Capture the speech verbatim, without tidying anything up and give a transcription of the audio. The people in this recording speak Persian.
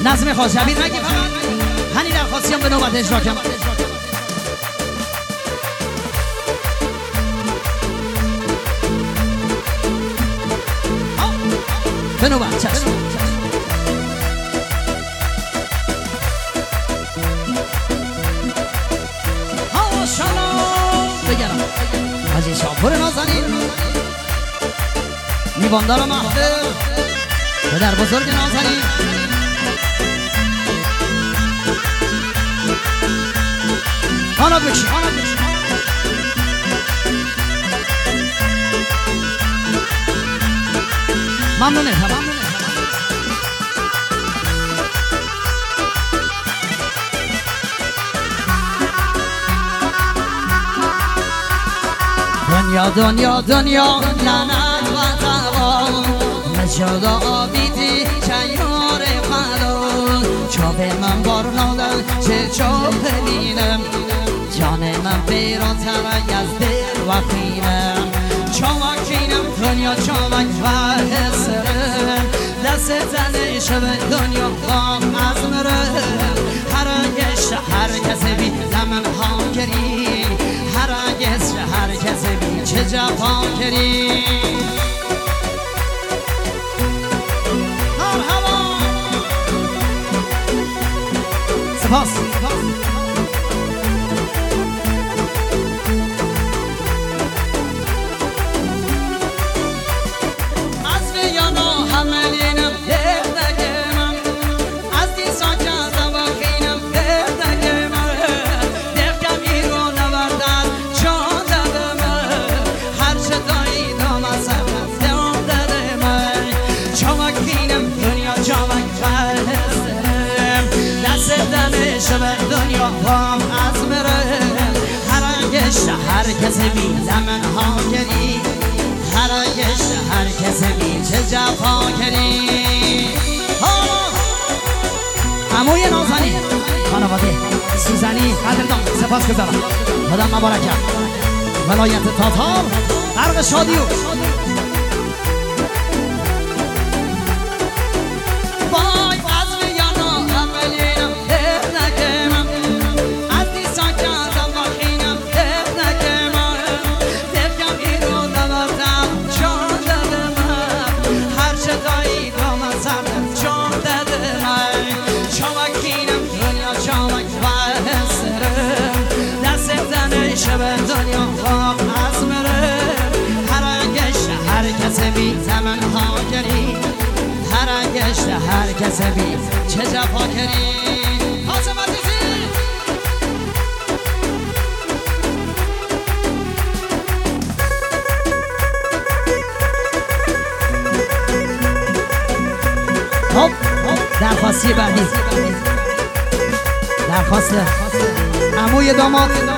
نظم خاص شبیه نگی فقط هنی درخواستیم به نوبت اجرا کم به نوبت چشم ها شما بگرم حاجی شاپور نازنین میواندار مهده پدر بزرگ نازنین حالا بکشی حالا بکشی ممنونه ممنونه دنیا دنیا دنیا لعنت و زوال نشد آبیدی چیار ملال چاپ من بارنادن چه چاپ بینم جان من بیرانتر از دل و خینم چاوکینم دنیا چاوک و حسرم دست زنه شب دنیا غام از مرم هرگز هر کسی بی زمن ها کری هرگز هر کسی بی چه جفا کری مرحبا سپاس شب دنیا هم از مرم هرگز هر کسی بی زمن ها کری هرگز هر کسی بی چه جفا کری عموی نازنی خانواده سوزنی قدردان سپاس گذارم خدا مبارکم ولایت تاتار غرق شادی و دنیا خواهم از مرم هرگز هر کسی بی زمن ها کری هرگز هر کسی بی چه جفا کری حاسم عزیزی خب درخواستی بعدی درخواست عموی داماد